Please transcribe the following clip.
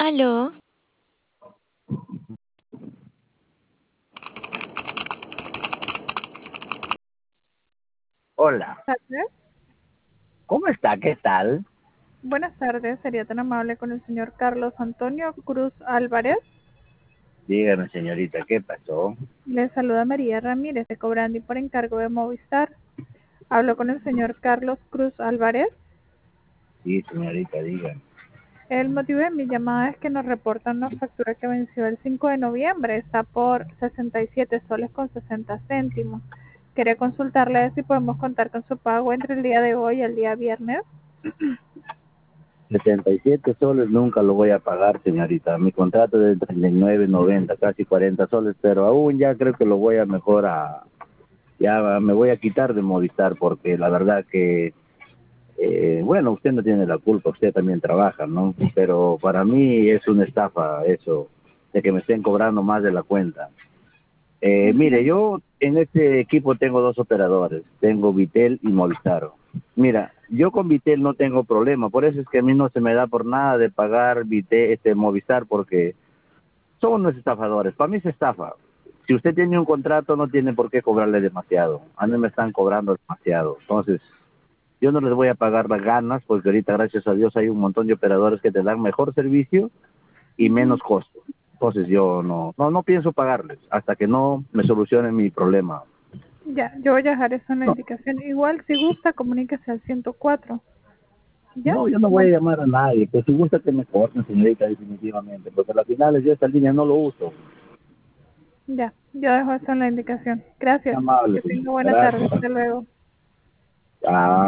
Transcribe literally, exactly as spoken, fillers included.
Aló, Hola, Tardes. ¿cómo está? ¿Qué tal? Buenas tardes, sería tan amable con el señor Carlos Antonio Cruz Álvarez. Dígame, señorita, ¿qué pasó? Le saluda María Ramírez de Cobrandi por encargo de Movistar. Hablo con el señor Carlos Cruz Álvarez. Sí, señorita, dígame. El motivo de mi llamada es que nos reportan una factura que venció el cinco de noviembre. Está por sesenta y siete soles con sesenta céntimos. Quería consultarle si podemos contar con su pago entre el día de hoy y el día viernes. setenta y siete soles nunca lo voy a pagar, señorita. Mi contrato es de treinta y nueve noventa, casi cuarenta soles, pero aún ya creo que lo voy a mejor a... Ya me voy a quitar de Movistar porque la verdad que... eh, bueno, usted no tiene la culpa, usted también trabaja, ¿no? Pero para mí es una estafa eso, de que me estén cobrando más de la cuenta. Eh, mire, Entiendo. yo en este equipo tengo dos operadores, tengo Vitel y Movistar. Mira, yo con Vitel no tengo problema, por eso es que a mí no se me da por nada de pagar Vitel, este Movistar, porque son unos estafadores. Para mí es estafa. Si usted tiene un contrato, no tiene por qué cobrarle demasiado. A mí me están cobrando demasiado. Entonces, yo no les voy a pagar las ganas, porque ahorita, gracias a Dios, hay un montón de operadores que te dan mejor servicio y menos Ujú. costo. Entonces yo no, no, no pienso pagarles hasta que no me solucionen mi problema. Ya, yo voy a dejar eso en la No, indicación. Igual, si gusta, comuníquese al ciento cuatro. ¿Ya? no, yo no voy a llamar a nadie, que si gusta que me corten, señorita, definitivamente, porque al final yo esta línea no lo uso. Ya, yo dejo esto en la indicación. Gracias. Qué amable, Que tenga señorita, buena tarde. gracias. Hasta luego. Ah,